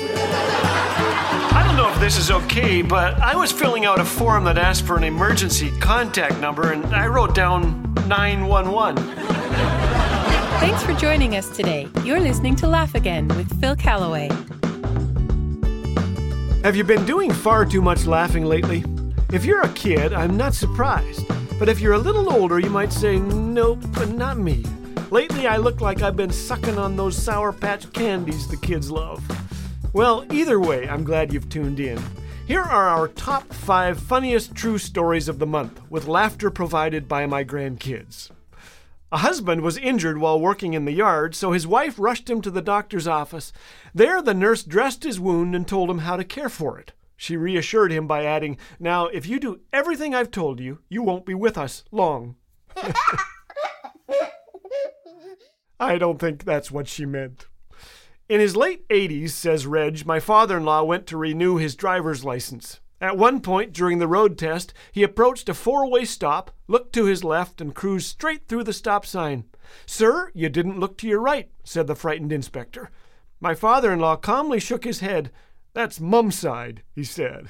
I don't know if this is okay, but I was filling out a form that asked for an emergency contact number, and I wrote down 911. Thanks for joining us today. You're listening to Laugh Again with Phil Callaway. Have you been doing far too much laughing lately? If you're a kid, I'm not surprised. But if you're a little older, you might say, nope, not me. Lately, I look like I've been sucking on those Sour Patch candies the kids love. Well, either way, I'm glad you've tuned in. Here are our top 5 funniest true stories of the month, with laughter provided by my grandkids. A husband was injured while working in the yard, so his wife rushed him to the doctor's office. There, the nurse dressed his wound and told him how to care for it. She reassured him by adding, "Now, if you do everything I've told you, you won't be with us long." I don't think that's what she meant. In his late 80s, says Reg, my father-in-law went to renew his driver's license. At one point during the road test, he approached a 4-way stop, looked to his left, and cruised straight through the stop sign. "Sir, you didn't look to your right," said the frightened inspector. My father-in-law calmly shook his head. "That's Mum's side," he said.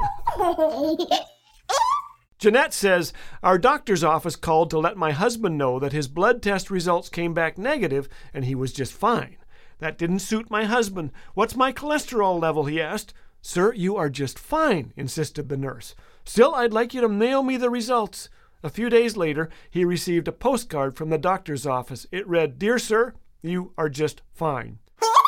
Jeanette says, our doctor's office called to let my husband know that his blood test results came back negative and he was just fine. That didn't suit my husband. "What's my cholesterol level?" he asked. "Sir, you are just fine," insisted the nurse. "Still, I'd like you to mail me the results." A few days later, he received a postcard from the doctor's office. It read, "Dear sir, you are just fine."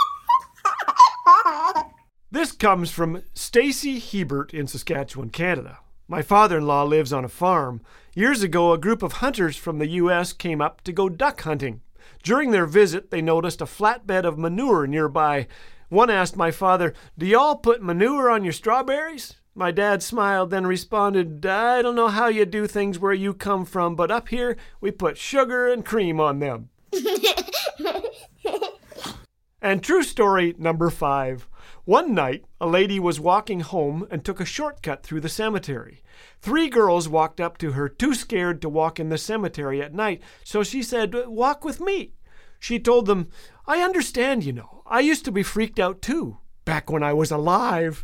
This comes from Stacy Hebert in Saskatchewan, Canada. My father-in-law lives on a farm. Years ago, a group of hunters from the U.S. came up to go duck hunting. During their visit, they noticed a flatbed of manure nearby. One asked my father, "Do y'all put manure on your strawberries?" My dad smiled, then responded, "I don't know how you do things where you come from, but up here, we put sugar and cream on them." And true story number 5. One night, a lady was walking home and took a shortcut through the cemetery. 3 girls walked up to her, too scared to walk in the cemetery at night, so she said, "Walk with me." She told them, "I understand, you know. I used to be freaked out too, back when I was alive."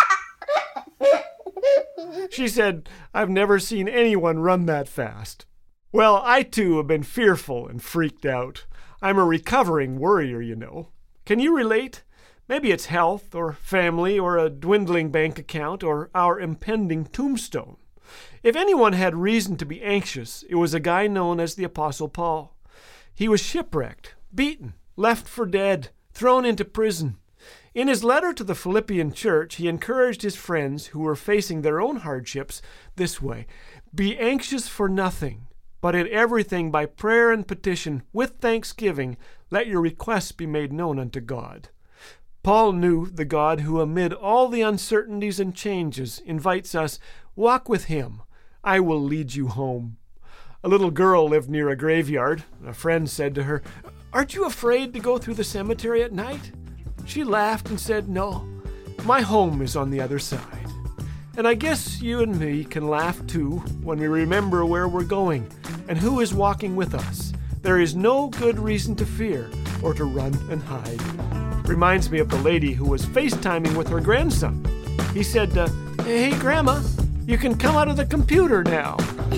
She said, "I've never seen anyone run that fast." Well, I too have been fearful and freaked out. I'm a recovering worrier, you know. Can you relate? Maybe it's health, or family, or a dwindling bank account, or our impending tombstone. If anyone had reason to be anxious, it was a guy known as the Apostle Paul. He was shipwrecked, beaten, left for dead, thrown into prison. In his letter to the Philippian church, he encouraged his friends who were facing their own hardships this way: "Be anxious for nothing, but in everything by prayer and petition, with thanksgiving, let your requests be made known unto God." Paul knew the God who, amid all the uncertainties and changes, invites us, "Walk with him. I will lead you home." A little girl lived near a graveyard. A friend said to her, "Aren't you afraid to go through the cemetery at night?" She laughed and said, "No, my home is on the other side." And I guess you and me can laugh too when we remember where we're going and who is walking with us. There is no good reason to fear or to run and hide. Reminds me of the lady who was FaceTiming with her grandson. He said, "Hey, Grandma, you can come out of the computer now."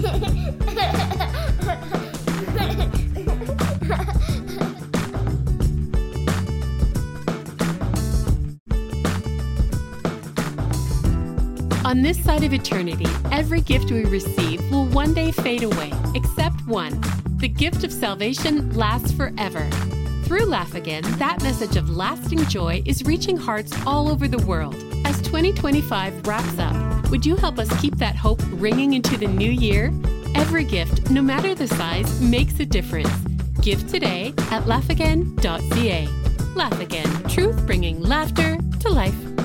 On this side of eternity, every gift we receive will one day fade away, except one. The gift of salvation lasts forever. Through Laugh Again, that message of lasting joy is reaching hearts all over the world. As 2025 wraps up, would you help us keep that hope ringing into the new year? Every gift, no matter the size, makes a difference. Give today at laughagain.ca. Laugh Again, truth bringing laughter to life.